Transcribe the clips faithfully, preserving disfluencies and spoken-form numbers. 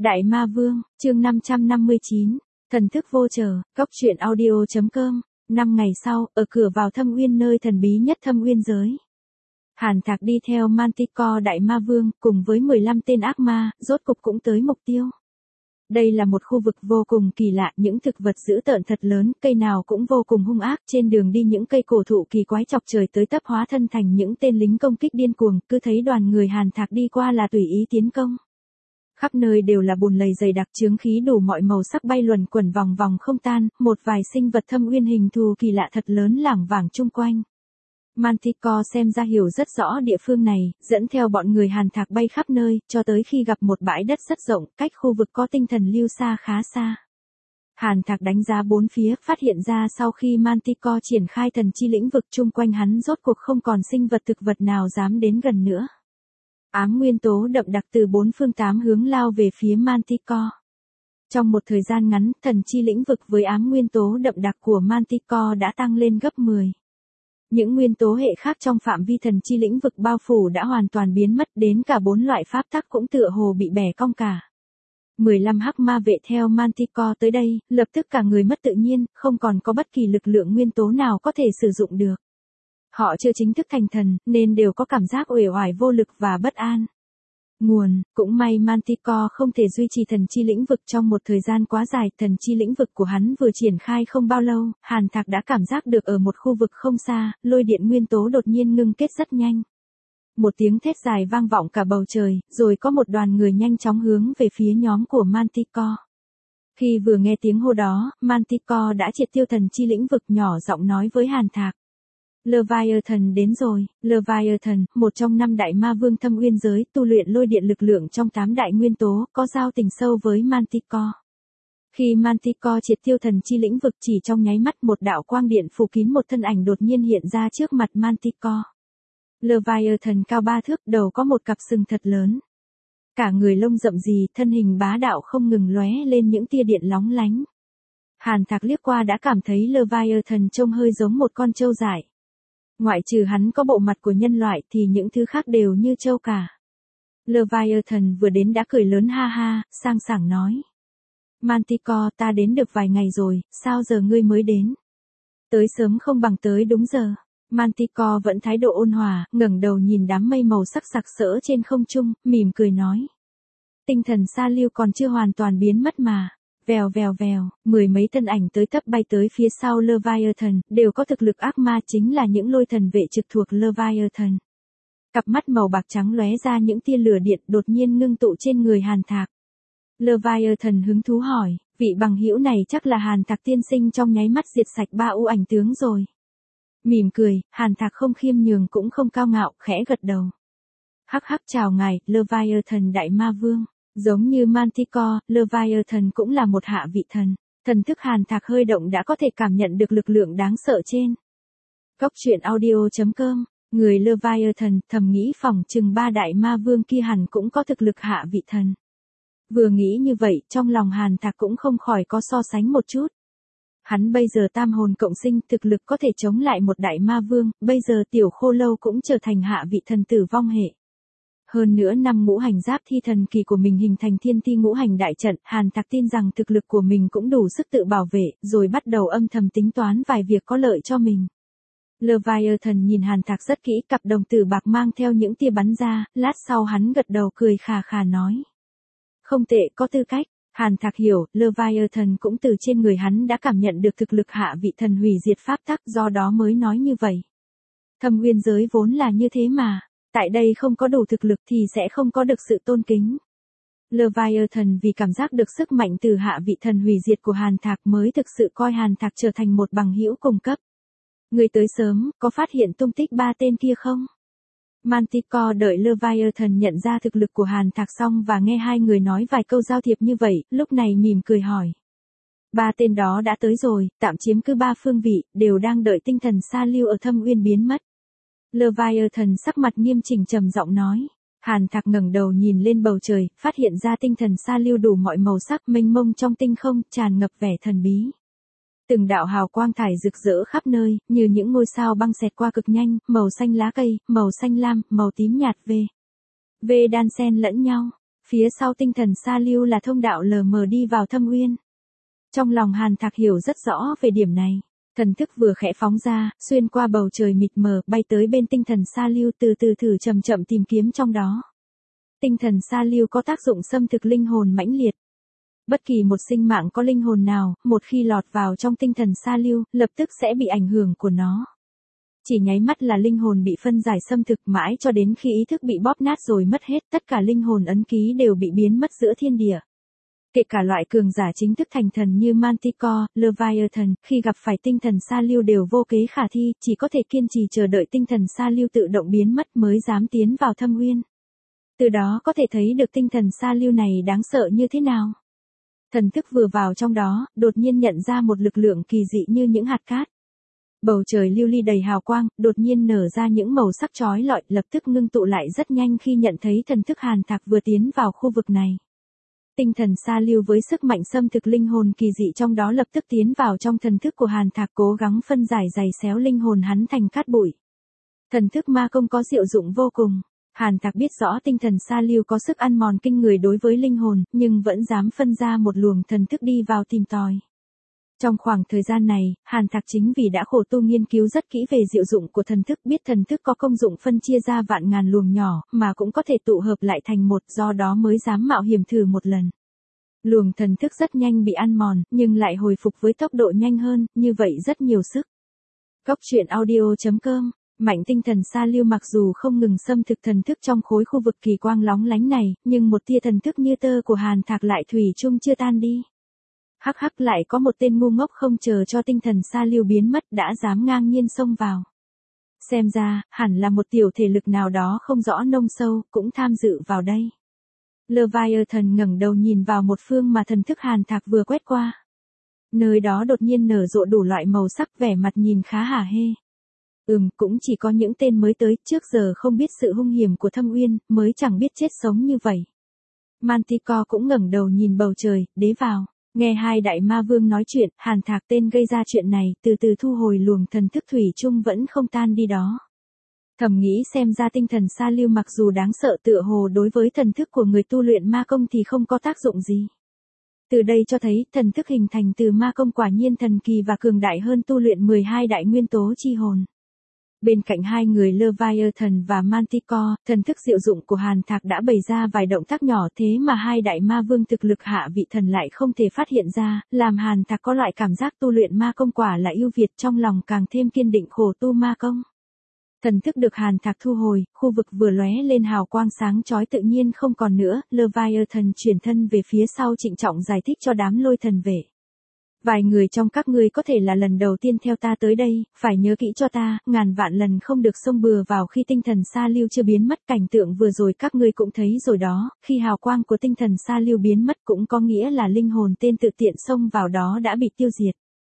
Đại Ma Vương, chương năm trăm năm mươi chín, thần thức vô chờ, góc truyện audio.com, năm ngày sau, ở cửa vào Thâm Uyên nơi thần bí nhất Thâm Uyên giới. Hàn Thạc đi theo Manticore Đại Ma Vương, cùng với mười lăm tên ác ma, rốt cục cũng tới mục tiêu. Đây là một khu vực vô cùng kỳ lạ, những thực vật dữ tợn thật lớn, cây nào cũng vô cùng hung ác, trên đường đi những cây cổ thụ kỳ quái chọc trời tới tấp hóa thân thành những tên lính công kích điên cuồng, cứ thấy đoàn người Hàn Thạc đi qua là tùy ý tiến công. Khắp nơi đều là bùn lầy dày đặc, chướng khí đủ mọi màu sắc bay luẩn quẩn vòng vòng không tan, một vài sinh vật Thâm Uyên hình thù kỳ lạ thật lớn lảng vảng chung quanh. Manticore xem ra hiểu rất rõ địa phương này, dẫn theo bọn người Hàn Thạc bay khắp nơi, cho tới khi gặp một bãi đất rất rộng, cách khu vực có tinh thần lưu xa khá xa. Hàn Thạc đánh giá bốn phía, phát hiện ra sau khi Manticore triển khai thần chi lĩnh vực chung quanh hắn rốt cuộc không còn sinh vật thực vật nào dám đến gần nữa. Ám nguyên tố đậm đặc từ bốn phương tám hướng lao về phía Manticore. Trong một thời gian ngắn, thần chi lĩnh vực với ám nguyên tố đậm đặc của Manticore đã tăng lên gấp mười. Những nguyên tố hệ khác trong phạm vi thần chi lĩnh vực bao phủ đã hoàn toàn biến mất, đến cả bốn loại pháp tắc cũng tựa hồ bị bẻ cong cả. mười lăm hắc ma vệ theo Manticore tới đây, lập tức cả người mất tự nhiên, không còn có bất kỳ lực lượng nguyên tố nào có thể sử dụng được. Họ chưa chính thức thành thần, nên đều có cảm giác uể oải vô lực và bất an. Nguồn, cũng may Manticore không thể duy trì thần chi lĩnh vực trong một thời gian quá dài, thần chi lĩnh vực của hắn vừa triển khai không bao lâu, Hàn Thạc đã cảm giác được ở một khu vực không xa, lôi điện nguyên tố đột nhiên ngưng kết rất nhanh. Một tiếng thét dài vang vọng cả bầu trời, rồi có một đoàn người nhanh chóng hướng về phía nhóm của Manticore. Khi vừa nghe tiếng hô đó, Manticore đã triệt tiêu thần chi lĩnh vực, nhỏ giọng nói với Hàn Thạc. Leviathan đến rồi. Leviathan, một trong năm đại ma vương Thâm Uyên giới, tu luyện lôi điện lực lượng trong tám đại nguyên tố, có giao tình sâu với Manticore. Khi Manticore triệt tiêu thần chi lĩnh vực, chỉ trong nháy mắt một đạo quang điện phủ kín một thân ảnh đột nhiên hiện ra trước mặt Manticore. Leviathan cao ba thước, đầu có một cặp sừng thật lớn. Cả người lông rậm rì, thân hình bá đạo không ngừng lóe lên những tia điện lóng lánh. Hàn Thạc liếc qua đã cảm thấy Leviathan trông hơi giống một con trâu dại. Ngoại trừ hắn có bộ mặt của nhân loại thì những thứ khác đều như trâu cả. Leviathan vừa đến đã cười lớn ha ha, sang sảng nói. Manticore, ta đến được vài ngày rồi, sao giờ ngươi mới đến? Tới sớm không bằng tới đúng giờ. Manticore vẫn thái độ ôn hòa, ngẩng đầu nhìn đám mây màu sắc sặc sỡ trên không trung, mỉm cười nói. Tinh thần sa lưu còn chưa hoàn toàn biến mất mà. Vèo vèo vèo, mười mấy thân ảnh tới tấp bay tới phía sau Leviathan, đều có thực lực ác ma, chính là những lôi thần vệ trực thuộc Leviathan. Cặp mắt màu bạc trắng lóe ra những tia lửa điện đột nhiên ngưng tụ trên người Hàn Thạc. Leviathan hứng thú hỏi, vị bằng hữu này chắc là Hàn Thạc tiên sinh trong nháy mắt diệt sạch ba u ảnh tướng rồi. Mỉm cười, Hàn Thạc không khiêm nhường cũng không cao ngạo, khẽ gật đầu. Hắc hắc, chào ngài, Leviathan đại ma vương. Giống như Manticore, Leviathan cũng là một hạ vị thần. Thần thức Hàn Thạc hơi động đã có thể cảm nhận được lực lượng đáng sợ trên. Góc truyện audio.com, người Leviathan thầm nghĩ phòng chừng ba đại ma vương kia hẳn cũng có thực lực hạ vị thần. Vừa nghĩ như vậy, trong lòng Hàn Thạc cũng không khỏi có so sánh một chút. Hắn bây giờ tam hồn cộng sinh, thực lực có thể chống lại một đại ma vương, bây giờ tiểu khô lâu cũng trở thành hạ vị thần tử vong hệ. Hơn nữa năm ngũ hành giáp thi thần kỳ của mình hình thành thiên ti ngũ hành đại trận, Hàn Thạc tin rằng thực lực của mình cũng đủ sức tự bảo vệ, rồi bắt đầu âm thầm tính toán vài việc có lợi cho mình. Leviathan nhìn Hàn Thạc rất kỹ, cặp đồng tử bạc mang theo những tia bắn ra, lát sau hắn gật đầu cười khà khà nói. Không tệ, có tư cách. Hàn Thạc hiểu, Leviathan cũng từ trên người hắn đã cảm nhận được thực lực hạ vị thần hủy diệt pháp tắc, do đó mới nói như vậy. Thâm Uyên giới vốn là như thế mà. Tại đây không có đủ thực lực thì sẽ không có được sự tôn kính. Leviathan vì cảm giác được sức mạnh từ hạ vị thần hủy diệt của Hàn Thạc mới thực sự coi Hàn Thạc trở thành một bằng hữu cùng cấp. Người tới sớm, có phát hiện tung tích ba tên kia không? Manticore đợi Leviathan nhận ra thực lực của Hàn Thạc xong và nghe hai người nói vài câu giao thiệp như vậy, lúc này mỉm cười hỏi. Ba tên đó đã tới rồi, tạm chiếm cứ ba phương vị, đều đang đợi tinh thần sa lưu ở Thâm Uyên biến mất. Leviathan sắc mặt nghiêm chỉnh trầm giọng nói. Hàn Thạc ngẩng đầu nhìn lên bầu trời, phát hiện ra tinh thần sa lưu đủ mọi màu sắc mênh mông trong tinh không, tràn ngập vẻ thần bí. Từng đạo hào quang thải rực rỡ khắp nơi, như những ngôi sao băng xẹt qua cực nhanh, màu xanh lá cây, màu xanh lam, màu tím nhạt về. Về đan xen lẫn nhau. Phía sau tinh thần sa lưu là thông đạo lờ mờ đi vào thâm uyên. Trong lòng Hàn Thạc hiểu rất rõ về điểm này. Thần thức vừa khẽ phóng ra, xuyên qua bầu trời mịt mờ, bay tới bên tinh thần sa lưu, từ từ thử chậm chậm tìm kiếm trong đó. Tinh thần sa lưu có tác dụng xâm thực linh hồn mãnh liệt. Bất kỳ một sinh mạng có linh hồn nào, một khi lọt vào trong tinh thần sa lưu, lập tức sẽ bị ảnh hưởng của nó. Chỉ nháy mắt là linh hồn bị phân giải xâm thực, mãi cho đến khi ý thức bị bóp nát rồi mất hết, tất cả linh hồn ấn ký đều bị biến mất giữa thiên địa. Kể cả loại cường giả chính thức thành thần như Manticore, Leviathan, khi gặp phải tinh thần sa lưu đều vô kế khả thi, chỉ có thể kiên trì chờ đợi tinh thần sa lưu tự động biến mất mới dám tiến vào thâm uyên. Từ đó có thể thấy được tinh thần sa lưu này đáng sợ như thế nào. Thần thức vừa vào trong đó, đột nhiên nhận ra một lực lượng kỳ dị như những hạt cát. Bầu trời lưu ly đầy hào quang, đột nhiên nở ra những màu sắc chói lọi, lập tức ngưng tụ lại rất nhanh khi nhận thấy thần thức Hàn Thạc vừa tiến vào khu vực này. Tinh thần sa lưu với sức mạnh xâm thực linh hồn kỳ dị trong đó lập tức tiến vào trong thần thức của Hàn Thạc, cố gắng phân giải giày xéo linh hồn hắn thành cát bụi. Thần thức ma công có diệu dụng vô cùng. Hàn Thạc biết rõ tinh thần sa lưu có sức ăn mòn kinh người đối với linh hồn, nhưng vẫn dám phân ra một luồng thần thức đi vào tìm tòi. Trong khoảng thời gian này, Hàn Thạc chính vì đã khổ tu nghiên cứu rất kỹ về diệu dụng của thần thức, biết thần thức có công dụng phân chia ra vạn ngàn luồng nhỏ, mà cũng có thể tụ hợp lại thành một, do đó mới dám mạo hiểm thử một lần. Luồng thần thức rất nhanh bị ăn mòn, nhưng lại hồi phục với tốc độ nhanh hơn, như vậy rất nhiều sức. Góc truyện audio chấm com. Mạnh tinh thần sa lưu mặc dù không ngừng xâm thực thần thức trong khối khu vực kỳ quang lóng lánh này, nhưng một tia thần thức như tơ của Hàn Thạc lại thủy chung chưa tan đi. Hắc hắc, lại có một tên ngu ngốc không chờ cho tinh thần sa lưu biến mất đã dám ngang nhiên xông vào. Xem ra, hẳn là một tiểu thể lực nào đó không rõ nông sâu, cũng tham dự vào đây. Leviathan ngẩng đầu nhìn vào một phương mà thần thức Hàn Thạc vừa quét qua. Nơi đó đột nhiên nở rộ đủ loại màu sắc, vẻ mặt nhìn khá hả hê. Ừm, cũng chỉ có những tên mới tới, trước giờ không biết sự hung hiểm của thâm uyên, mới chẳng biết chết sống như vậy. Manticore cũng ngẩng đầu nhìn bầu trời, đế vào. Nghe hai đại ma vương nói chuyện, Hàn Thạc tên gây ra chuyện này, từ từ thu hồi luồng thần thức thủy chung vẫn không tan đi đó. Thầm nghĩ xem ra tinh thần sa lưu mặc dù đáng sợ tựa hồ đối với thần thức của người tu luyện ma công thì không có tác dụng gì. Từ đây cho thấy, thần thức hình thành từ ma công quả nhiên thần kỳ và cường đại hơn tu luyện mười hai đại nguyên tố chi hồn. Bên cạnh hai người Leviathan và Manticore, thần thức diệu dụng của Hàn Thạc đã bày ra vài động tác nhỏ, thế mà hai đại ma vương thực lực hạ vị thần lại không thể phát hiện ra, làm Hàn Thạc có loại cảm giác tu luyện ma công quả là ưu việt, trong lòng càng thêm kiên định khổ tu ma công. Thần thức được Hàn Thạc thu hồi, khu vực vừa lóe lên hào quang sáng chói tự nhiên không còn nữa, Leviathan chuyển thân về phía sau trịnh trọng giải thích cho đám lôi thần vệ. Vài người trong các ngươi có thể là lần đầu tiên theo ta tới đây, phải nhớ kỹ cho ta, ngàn vạn lần không được xông bừa vào khi tinh thần sa lưu chưa biến mất. Cảnh tượng vừa rồi các ngươi cũng thấy rồi đó, khi hào quang của tinh thần sa lưu biến mất cũng có nghĩa là linh hồn tên tự tiện xông vào đó đã bị tiêu diệt.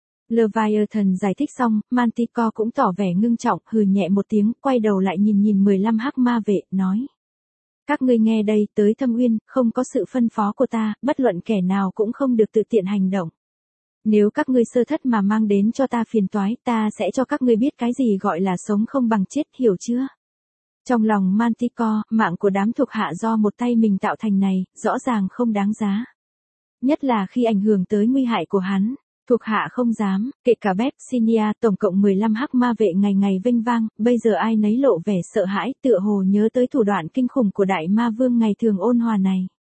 Leviathan giải thích xong, Manticore cũng tỏ vẻ ngưng trọng, hừ nhẹ một tiếng, quay đầu lại nhìn nhìn mười lăm hắc ma vệ, nói. Các ngươi nghe đây, tới thâm uyên, không có sự phân phó của ta, bất luận kẻ nào cũng không được tự tiện hành động. Nếu các ngươi sơ thất mà mang đến cho ta phiền toái, ta sẽ cho các ngươi biết cái gì gọi là sống không bằng chết, hiểu chưa? Trong lòng Manticore, mạng của đám thuộc hạ do một tay mình tạo thành này, rõ ràng không đáng giá. Nhất là khi ảnh hưởng tới nguy hại của hắn. Thuộc hạ không dám, kể cả Bepsinia, tổng cộng mười lăm hắc ma vệ ngày ngày vênh vang, bây giờ ai nấy lộ vẻ sợ hãi, tựa hồ nhớ tới thủ đoạn kinh khủng của đại ma vương ngày thường ôn hòa này.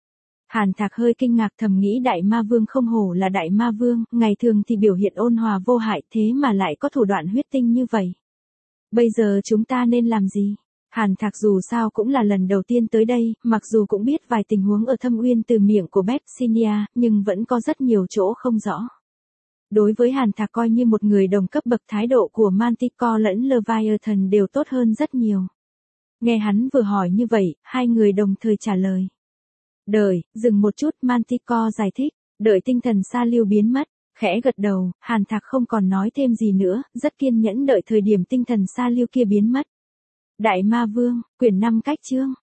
Hàn Thạc hơi kinh ngạc, thầm nghĩ đại ma vương không hổ là đại ma vương, ngày thường thì biểu hiện ôn hòa vô hại, thế mà lại có thủ đoạn huyết tinh như vậy. Bây giờ chúng ta nên làm gì? Hàn Thạc dù sao cũng là lần đầu tiên tới đây, mặc dù cũng biết vài tình huống ở thâm uyên từ miệng của Bepsinia, nhưng vẫn có rất nhiều chỗ không rõ. Đối với Hàn Thạc coi như một người đồng cấp bậc, thái độ của Manticore lẫn Leviathan đều tốt hơn rất nhiều. Nghe hắn vừa hỏi như vậy, hai người đồng thời trả lời. Đợi, dừng một chút, Manticore giải thích, đợi tinh thần sa lưu biến mất, khẽ gật đầu, Hàn Thạc không còn nói thêm gì nữa, rất kiên nhẫn đợi thời điểm tinh thần sa lưu kia biến mất. Đại ma vương, quyển năm cách chương.